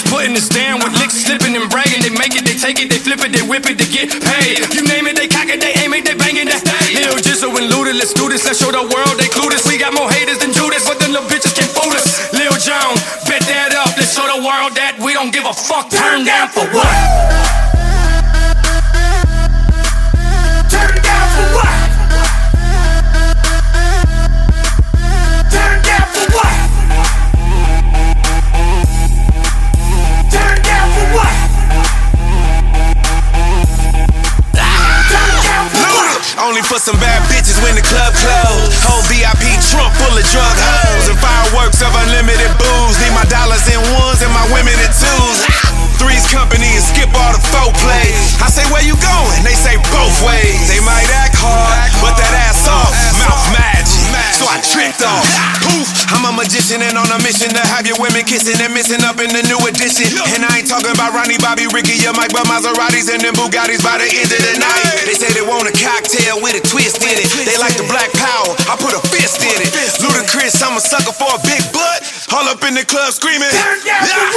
Bitches putting us down with licks, slipping and bragging. They make it, they take it, they flip it, they whip it, they get paid. You name it, they cock it, they aim it, they bang it, they stay. Lil Jizzle and Luda, let's do this, let's show the world they clueless. We got more haters than Judas, but the little bitches can't fool us. Lil Jon, bet that up, let's show the world that we don't give a fuck. Turn down for what? Turn down for what? Turn down for what? Turn down for what? Turn down for what? Only for some bad bitches when the club closed. Whole VIP trunk full of drug hoes and fireworks of unlimited booze. Need my dollars in ones and my women in twos. Three's company and skip all the foreplay. I say, where you going? They say both ways. They might act hard, but that ass off, mouth magic. So I tricked off. Poof, I'm a magician and on a mission to have your women kissing and missing up in the new edition. And I ain't talking about Ronnie, Bobby, Ricky, your Mike, but Maseratis and them Bugattis by the end of the night. They say they want a cocktail with a twist in it. They like the black power, I put a fist in it. Ludacris, I'm a sucker for a big butt. All up in the club screaming.